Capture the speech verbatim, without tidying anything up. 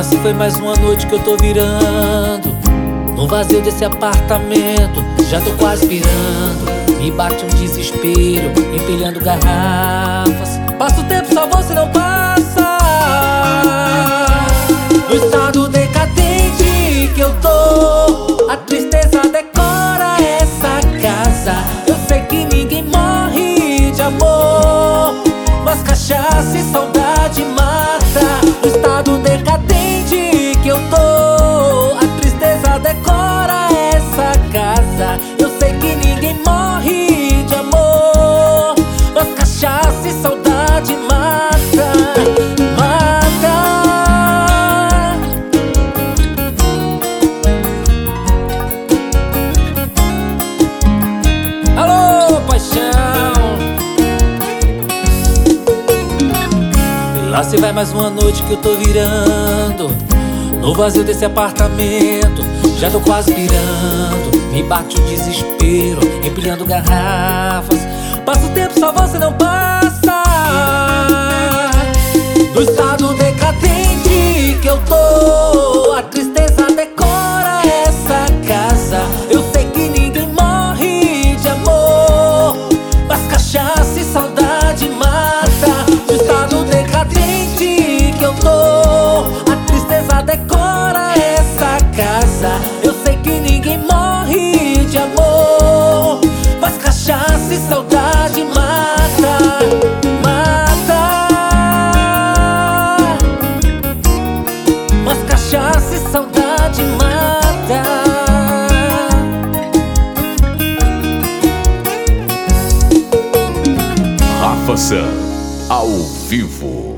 Lá se foi mais uma noite que eu tô virando. No vazio desse apartamento, já tô quase virando. Me bate um desespero, empilhando garrafas. Passa o tempo, só você não passa. No estado decadente que eu tô, a tristeza decora essa casa. Eu sei que ninguém morre de amor, mas cachaça e saudade mata. No estado decadente que eu tô, a tristeza decora essa casa. Eu sei que ninguém morre de amor, mas cachaça e saudade mata. Mata. Alô, paixão. Lá se vai mais uma noite que eu tô virando. No vazio desse apartamento, já tô quase virando. Me bate o desespero, empilhando garrafas. Passa o tempo, só você não passa. No estado decadente que eu tô, a tristeza decora essa casa. Eu sei que ninguém morre de amor, mas cachaça e saudade mata. No estado decadente que eu tô, a tristeza decora essa casa. Eu sei que ninguém morre de amor, mas cachaça e saudade mata. Mata. Mas cachaça e saudade mata. Rafa Sam, ao vivo.